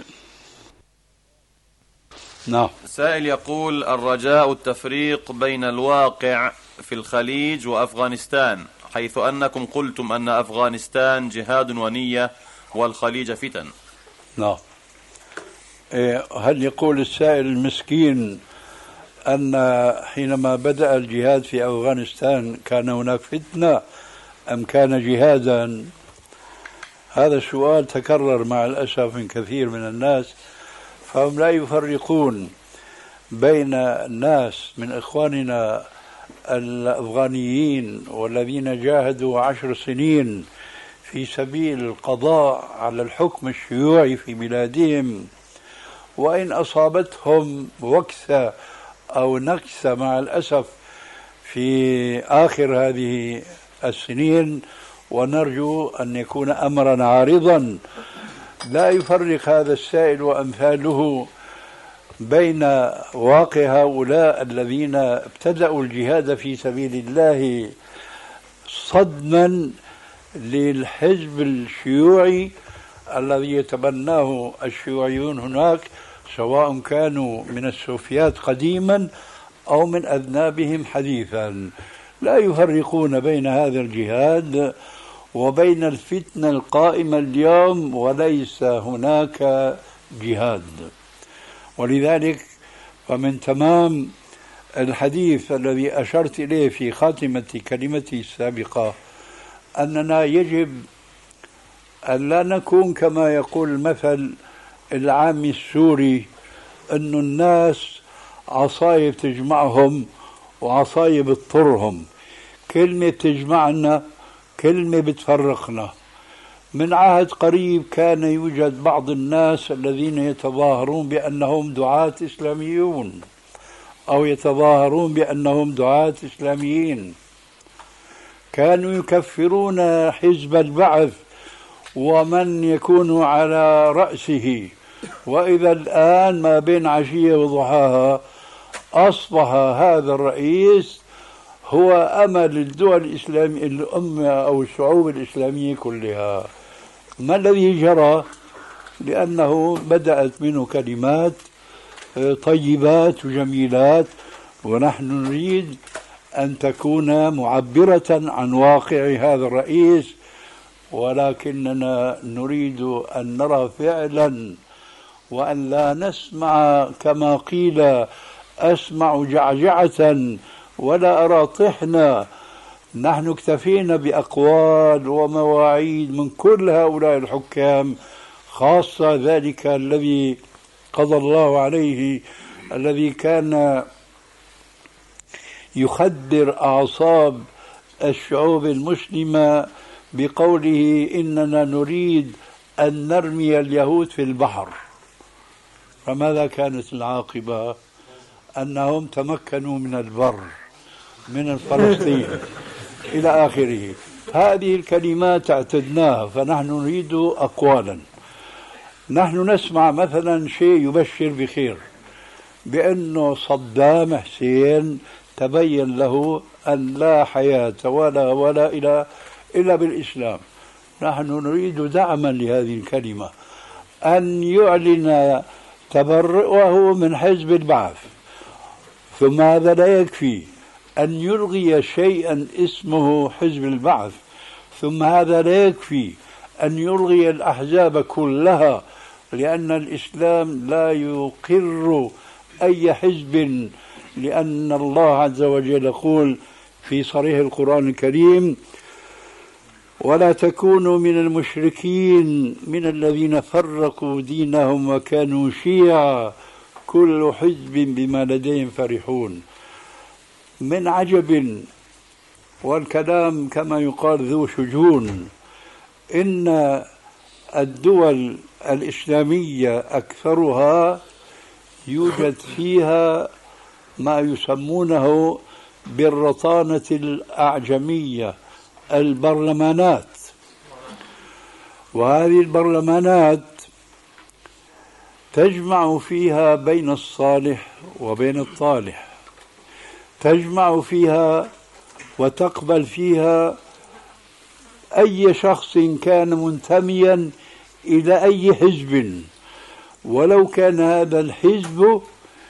نعم. سائل يقول: الرجاء التفريق بين الواقع في الخليج وأفغانستان، حيث أنكم قلتم أن أفغانستان جهاد ونية والخليج فتن. نعم. هل يقول السائل المسكين أن حينما بدأ الجهاد في أفغانستان كان هناك فتنة أم كان جهادا؟ هذا السؤال تكرر مع الأسف من كثير من الناس، فهم لا يفرقون بين الناس من إخواننا الأفغانيين والذين جاهدوا 10 سنين في سبيل القضاء على الحكم الشيوعي في بلادهم، وإن أصابتهم وكسة أو نكسة مع الأسف في آخر هذه السنين، ونرجو أن يكون أمرا عارضا. لا يفرق هذا السائل وأمثاله بين واقع هؤلاء الذين ابتدأوا الجهاد في سبيل الله صدما للحزب الشيوعي الذي يتبناه الشيوعيون هناك، سواء كانوا من السوفيات قديما أو من أذنابهم حديثا. لا يفرقون بين هذا الجهاد وبين الفتنة القائمة اليوم، وليس هناك جهاد. ولذلك فمن تمام الحديث الذي أشرت إليه في خاتمة كلمتي السابقة أننا يجب أن لا نكون كما يقول المثل العامي السوري، أن الناس عصاية تجمعهم وعصاية بتطرهم، كلمة بتجمعنا كلمة بتفرقنا. من عهد قريب كان يوجد بعض الناس الذين يتظاهرون بأنهم دعاة إسلاميون أو يتظاهرون بأنهم دعاة إسلاميين، كانوا يكفرون حزب البعث ومن يكون على رأسه، وإذا الآن ما بين عشية وضحاها أصبح هذا الرئيس هو أمل الدول الإسلامية الأمة أو الشعوب الإسلامية كلها. ما الذي جرى؟ لأنه بدأت منه كلمات طيبات وجميلات، ونحن نريد أن تكون معبرة عن واقع هذا الرئيس، ولكننا نريد أن نرى فعلا وأن لا نسمع كما قيل أسمع جعجعة ولا أرى طحنا. نحن اكتفينا بأقوال ومواعيد من كل هؤلاء الحكام، خاصة ذلك الذي قضى الله عليه، الذي كان يخدر أعصاب الشعوب المسلمة بقوله إننا نريد أن نرمي اليهود في البحر. فماذا كانت العاقبة؟ أنهم تمكنوا من البر من فلسطين إلى آخره. هذه الكلمات اعتدناها، فنحن نريد أقوالا. نحن نسمع مثلا شيء يبشر بخير، بأنه صدام حسين تبين له أن لا حياة ولا إلا بالإسلام. نحن نريد دعما لهذه الكلمة، أن يعلن تبرؤه من حزب البعث. ثم هذا لا يكفي، أن يلغي شيئا اسمه حزب البعث. ثم هذا لا يكفي، أن يلغي الأحزاب كلها، لأن الإسلام لا يقر أي حزب لأن الله عز وجل يقول في صريح القرآن الكريم: ولا تكونوا من المشركين من الذين فرقوا دينهم وكانوا شيعا كل حزب بما لديهم فرحون. من عجب، والكلام كما يقال ذو شجون، إن الدول الإسلامية أكثرها يوجد فيها ما يسمونه بالرطانة الأعجمية، البرلمانات. وهذه البرلمانات تجمع فيها بين الصالح وبين الطالح، تجمع فيها وتقبل فيها أي شخص كان منتميا إلى أي حزب، ولو كان هذا الحزب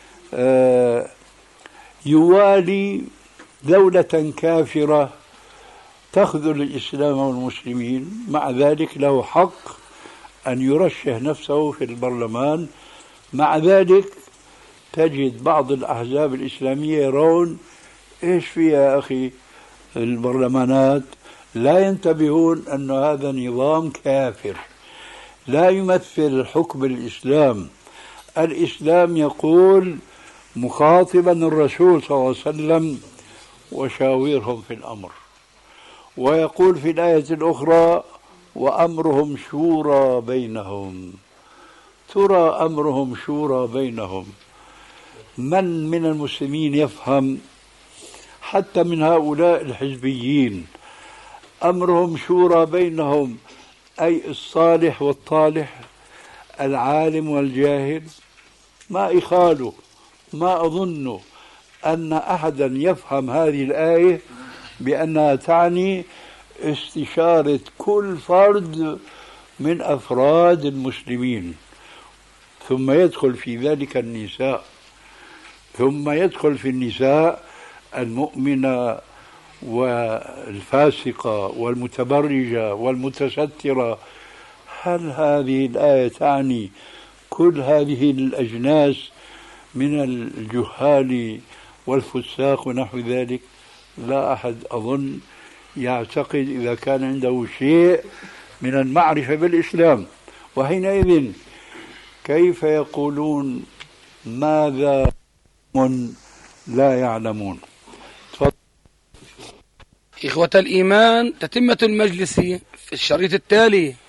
يوالي دولة كافرة تخذل الإسلام والمسلمين، مع ذلك له حق أن يرشح نفسه في البرلمان. مع ذلك تجد بعض الأحزاب الإسلامية يرون إيش فيها أخي البرلمانات، لا ينتبهون أن هذا نظام كافر لا يمثل حكم الإسلام. الإسلام يقول مخاطبا الرسول صلى الله عليه وسلم: وشاورهم في الأمر. ويقول في الآية الأخرى: وأمرهم شورى بينهم. ترى أمرهم شورى بينهم، من المسلمين يفهم حتى من هؤلاء الحزبيين أمرهم شورى بينهم، أي الصالح والطالح، العالم والجاهل؟ ما إخاله، ما أظن أن أحدا يفهم هذه الآية بأنها تعني استشارة كل فرد من أفراد المسلمين، ثم يدخل في ذلك النساء، ثم يدخل في النساء المؤمنة والفاسقة والمتبرجة والمتسترة. هل هذه الآية تعني كل هذه الأجناس من الجهال والفساق ونحو ذلك؟ لا أحد أظن يعتقد إذا كان عنده شيء من المعرفة بالإسلام. وحينئذ كيف يقولون ماذا هم لا يعلمون؟ إخوة الإيمان، تتمة المجلس في الشريط التالي.